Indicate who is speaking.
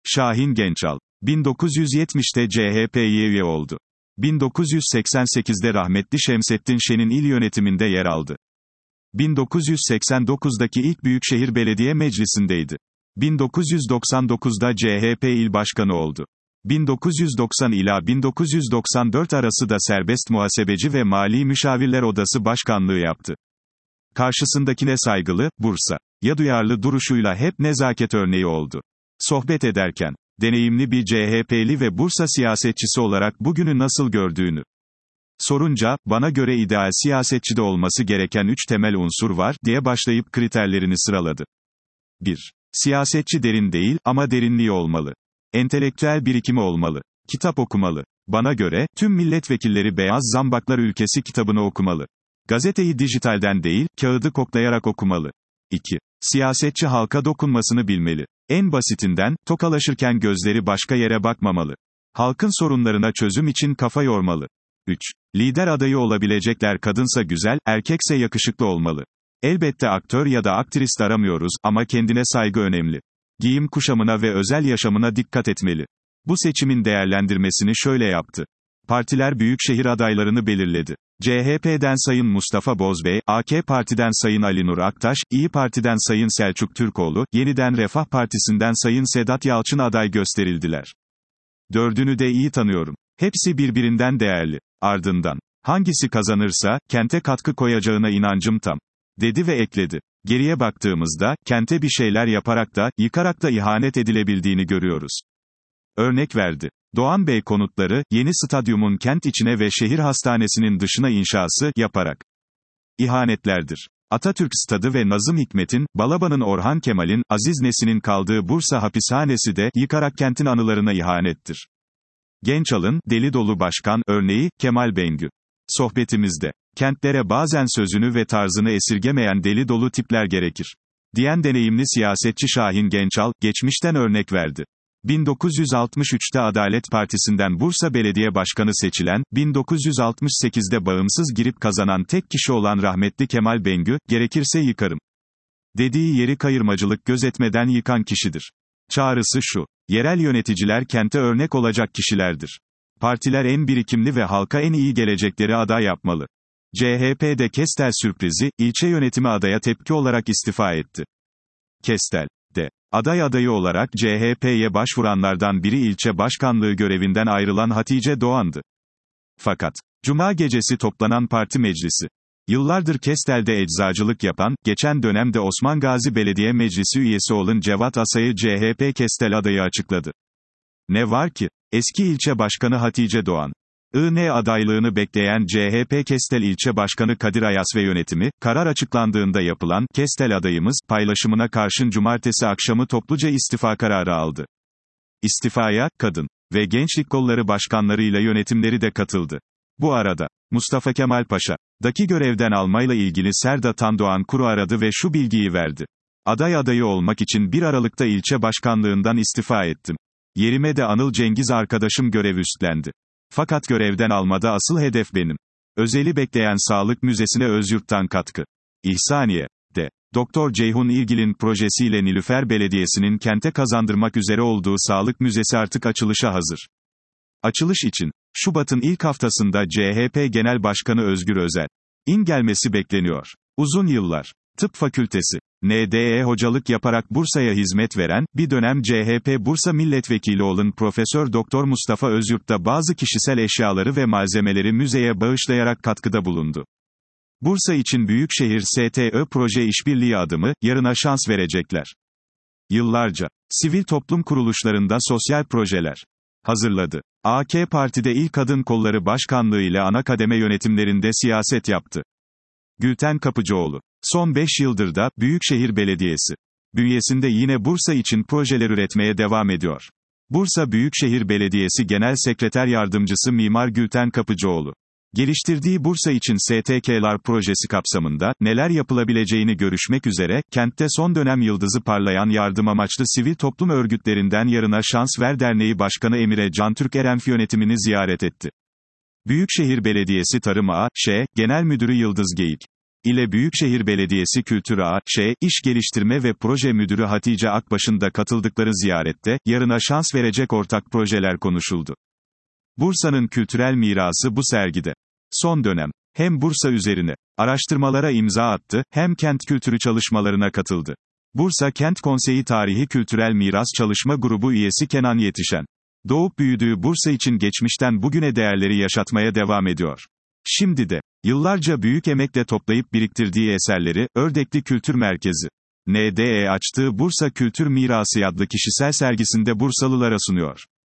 Speaker 1: Şahin Gençal, 1970'te CHP'ye üye oldu. 1988'de rahmetli Şemsettin Şen'in il yönetiminde yer aldı. 1989'daki ilk Büyükşehir Belediye Meclisi'ndeydi. 1999'da CHP il başkanı oldu. 1990 ila 1994 arası da Serbest Muhasebeci ve Mali Müşavirler Odası Başkanlığı yaptı. Karşısındakine saygılı, Bursa'ya duyarlı duruşuyla hep nezaket örneği oldu. Sohbet ederken, deneyimli bir CHP'li ve Bursa siyasetçisi olarak bugünü nasıl gördüğünü sorunca, bana göre ideal siyasetçide olması gereken 3 temel unsur var, diye başlayıp kriterlerini sıraladı. 1. Siyasetçi derin değil, ama derinliği olmalı. Entelektüel birikimi olmalı. Kitap okumalı. Bana göre, tüm milletvekilleri Beyaz Zambaklar Ülkesi kitabını okumalı. Gazeteyi dijitalden değil, kağıdı koklayarak okumalı. 2. Siyasetçi halka dokunmasını bilmeli. En basitinden, tokalaşırken gözleri başka yere bakmamalı. Halkın sorunlarına çözüm için kafa yormalı. 3. Lider adayı olabilecekler kadınsa güzel, erkekse yakışıklı olmalı. Elbette aktör ya da aktrist aramıyoruz, ama kendine saygı önemli. Giyim kuşamına ve özel yaşamına dikkat etmeli. Bu seçimin değerlendirmesini şöyle yaptı. Partiler büyükşehir adaylarını belirledi. CHP'den Sayın Mustafa Bozbey, AK Parti'den Sayın Ali Nur Aktaş, İyi Parti'den Sayın Selçuk Türkoğlu, Yeniden Refah Partisi'nden Sayın Sedat Yalçın aday gösterildiler. Dördünü de iyi tanıyorum. Hepsi birbirinden değerli. Ardından, hangisi kazanırsa, kente katkı koyacağına inancım tam, dedi ve ekledi. Geriye baktığımızda, kente bir şeyler yaparak da, yıkarak da ihanet edilebildiğini görüyoruz. Örnek verdi. Doğan Bey konutları, yeni stadyumun kent içine ve şehir hastanesinin dışına inşası, yaparak ihanetlerdir. Atatürk Stadı ve Nazım Hikmet'in, Balaban'ın Orhan Kemal'in, Aziz Nesin'in kaldığı Bursa hapishanesi de, yıkarak kentin anılarına ihanettir. Gençal'ın, deli dolu başkan, örneği, Kemal Bengü. Sohbetimizde, kentlere bazen sözünü ve tarzını esirgemeyen deli dolu tipler gerekir, diyen deneyimli siyasetçi Şahin Gençal, geçmişten örnek verdi. 1963'te Adalet Partisi'nden Bursa Belediye Başkanı seçilen, 1968'de bağımsız girip kazanan tek kişi olan rahmetli Kemal Bengü, gerekirse yıkarım dediği yeri kayırmacılık gözetmeden yıkan kişidir. Çağrısı şu: yerel yöneticiler kente örnek olacak kişilerdir. Partiler en birikimli ve halka en iyi gelecekleri aday yapmalı. CHP'de Kestel sürprizi, ilçe yönetimi adaya tepki olarak istifa etti. Kestel'de aday adayı olarak CHP'ye başvuranlardan biri ilçe başkanlığı görevinden ayrılan Hatice Doğan'dı. Fakat, Cuma gecesi toplanan parti meclisi, yıllardır Kestel'de eczacılık yapan, geçen dönemde Osman Gazi Belediye Meclisi üyesi olan Cevat Asay'ı CHP Kestel adayı açıkladı. Ne var ki, eski ilçe başkanı Hatice Doğan, IN adaylığını bekleyen CHP Kestel ilçe başkanı Kadir Ayas ve yönetimi, karar açıklandığında yapılan, Kestel adayımız, paylaşımına karşın cumartesi akşamı topluca istifa kararı aldı. İstifaya, kadın ve gençlik kolları başkanlarıyla yönetimleri de katıldı. Bu arada, Mustafa Kemal Paşa'daki görevden almayla ilgili Serda Tandoğan Kuru aradı ve şu bilgiyi verdi. Aday adayı olmak için 1 Aralık'ta ilçe başkanlığından istifa ettim. Yerime de Anıl Cengiz arkadaşım görev üstlendi. Fakat görevden almada asıl hedef benim. Özeli bekleyen Sağlık Müzesi'ne Özyurt'tan katkı. İhsaniye'de, Doktor Ceyhun İlgil'in projesiyle Nilüfer Belediyesi'nin kente kazandırmak üzere olduğu Sağlık Müzesi artık açılışa hazır. Açılış için, Şubat'ın ilk haftasında CHP Genel Başkanı Özgür Özel'in gelmesi bekleniyor. Uzun yıllar, Tıp Fakültesi, NDE hocalık yaparak Bursa'ya hizmet veren, bir dönem CHP Bursa Milletvekili olan Profesör Doktor Mustafa Özyurt da bazı kişisel eşyaları ve malzemeleri müzeye bağışlayarak katkıda bulundu. Bursa için Büyükşehir STÖ proje işbirliği adımı, yarına şans verecekler. Yıllarca, sivil toplum kuruluşlarında sosyal projeler hazırladı. AK Parti'de İl Kadın Kolları Başkanlığı ile ana kademe yönetimlerinde siyaset yaptı. Gülten Kapıcıoğlu, son 5 yıldır da, Büyükşehir Belediyesi bünyesinde yine Bursa için projeler üretmeye devam ediyor. Bursa Büyükşehir Belediyesi Genel Sekreter Yardımcısı Mimar Gülten Kapıcıoğlu, geliştirdiği Bursa için STK'lar projesi kapsamında, neler yapılabileceğini görüşmek üzere, kentte son dönem yıldızı parlayan yardım amaçlı sivil toplum örgütlerinden Yarına Şans Ver Derneği Başkanı Emire Cantürk Erenf yönetimini ziyaret etti. Büyükşehir Belediyesi Tarım A.Ş. Genel Müdürü Yıldız Geyik, ile Büyükşehir Belediyesi Kültür A.Ş. İş Geliştirme ve Proje Müdürü Hatice Akbaş'ın da katıldıkları ziyarette, yarına şans verecek ortak projeler konuşuldu. Bursa'nın kültürel mirası bu sergide. Son dönem, hem Bursa üzerine araştırmalara imza attı, hem kent kültürü çalışmalarına katıldı. Bursa Kent Konseyi Tarihi Kültürel Miras Çalışma Grubu üyesi Kenan Yetişen, doğup büyüdüğü Bursa için geçmişten bugüne değerleri yaşatmaya devam ediyor. Şimdi de, yıllarca büyük emekle toplayıp biriktirdiği eserleri, Ördekli Kültür Merkezi, NDE açtığı Bursa Kültür Mirası adlı kişisel sergisinde Bursalılara sunuyor.